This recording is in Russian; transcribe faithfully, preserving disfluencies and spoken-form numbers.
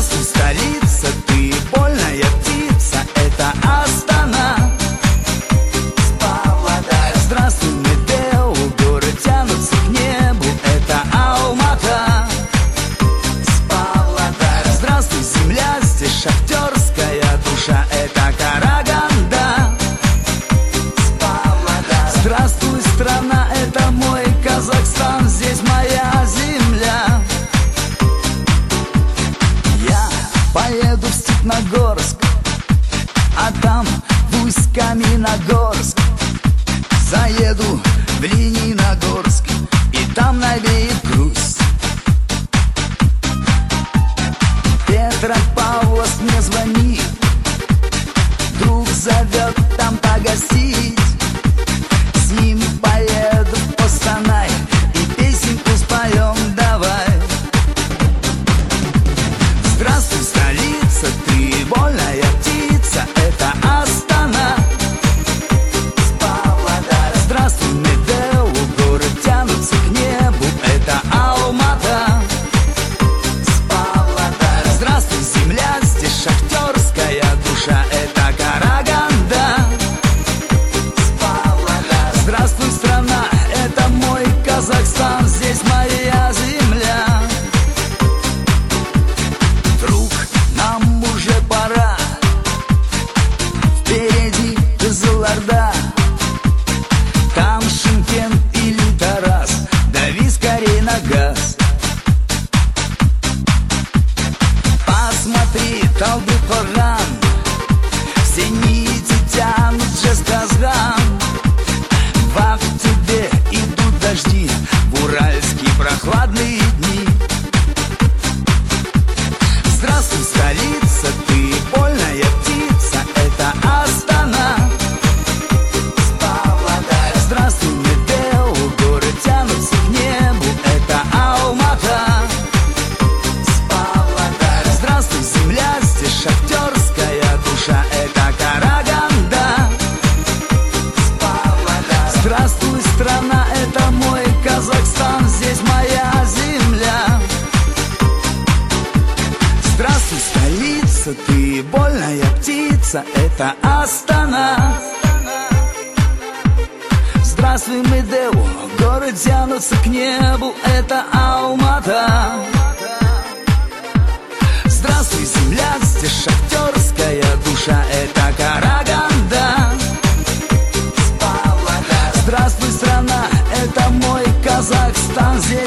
Здравствуй, столица, ты больная птица, это Астана. Здравствуй, Медео, горы тянутся к небу, это Алмата. Здравствуй, земля, здесь шахтерская душа, это Караганда. Здравствуй, страна, это мой Казахстан, здесь моя земля. Я поеду в Степногорск, а там в Усть-Каменогорск. Заеду в Лениногорск, и там навеет грусть. Петропавловск мне звонит, друг зовет там погостить. С ним поеду в Костанай и песенку споем давай. Здравствуй, столица, ты вольная птица, это Астана. Здравствуй, Медео, горы тянутся к небу, это Алмата. Здравствуй, земля, здесь шахтерская душа, это Караганда. Здравствуй, страна, это мой Казахстан, здесь моя земля. Друг, нам уже пора, впереди Кызылорда. Там Шымкент или Тарас, дави скорей на газ. Посмотри, Талдыкорган, все нити тянут Жезказган. В октябре идут дожди, в уральские прохладные дни. Здравствуй, столица, ты вольная птица, это Астана. Здравствуй, Медео, горы тянутся к небу, это Алмата. Здравствуй, земля, здесь шахтерская душа, это Караганда. Здравствуй, страна, это мой Казахстан, здесь моя земля. Здравствуй, столица, ты вольная птица, это Астана. Здравствуй, Медео, горы тянутся к небу, это Алмата. Здравствуй, земля, здесь шахтерская душа, это Караганда. Здравствуй, страна, это мой Казахстан, здесь